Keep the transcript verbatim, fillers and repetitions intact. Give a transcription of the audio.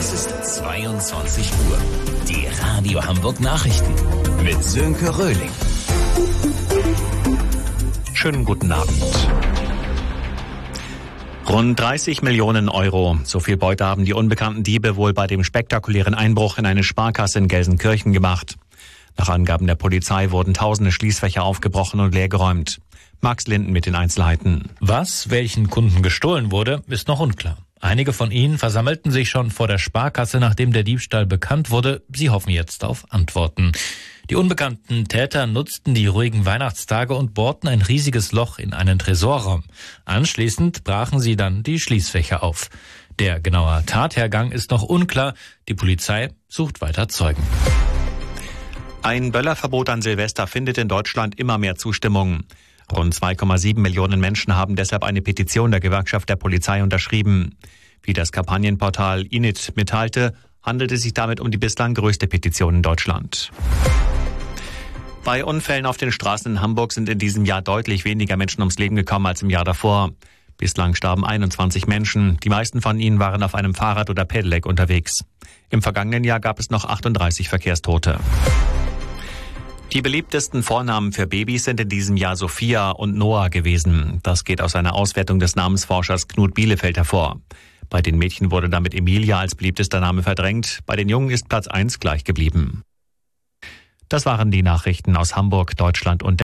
Es ist zweiundzwanzig Uhr. Die Radio Hamburg Nachrichten mit Sönke Röhling. Schönen guten Abend. Rund dreißig Millionen Euro. So viel Beute haben die unbekannten Diebe wohl bei dem spektakulären Einbruch in eine Sparkasse in Gelsenkirchen gemacht. Nach Angaben der Polizei wurden tausende Schließfächer aufgebrochen und leergeräumt. Max Linden mit den Einzelheiten. Was welchen Kunden gestohlen wurde, ist noch unklar. Einige von ihnen versammelten sich schon vor der Sparkasse, nachdem der Diebstahl bekannt wurde. Sie hoffen jetzt auf Antworten. Die unbekannten Täter nutzten die ruhigen Weihnachtstage und bohrten ein riesiges Loch in einen Tresorraum. Anschließend brachen sie dann die Schließfächer auf. Der genaue Tathergang ist noch unklar. Die Polizei sucht weiter Zeugen. Ein Böllerverbot an Silvester findet in Deutschland immer mehr Zustimmung. Rund zwei Komma sieben Millionen Menschen haben deshalb eine Petition der Gewerkschaft der Polizei unterschrieben. Wie das Kampagnenportal Init mitteilte, handelt es sich damit um die bislang größte Petition in Deutschland. Bei Unfällen auf den Straßen in Hamburg sind in diesem Jahr deutlich weniger Menschen ums Leben gekommen als im Jahr davor. Bislang starben einundzwanzig Menschen. Die meisten von ihnen waren auf einem Fahrrad oder Pedelec unterwegs. Im vergangenen Jahr gab es noch achtunddreißig Verkehrstote. Die beliebtesten Vornamen für Babys sind in diesem Jahr Sophia und Noah gewesen. Das geht aus einer Auswertung des Namensforschers Knut Bielefeld hervor. Bei den Mädchen wurde damit Emilia als beliebtester Name verdrängt. Bei den Jungen ist Platz eins gleich geblieben. Das waren die Nachrichten aus Hamburg, Deutschland und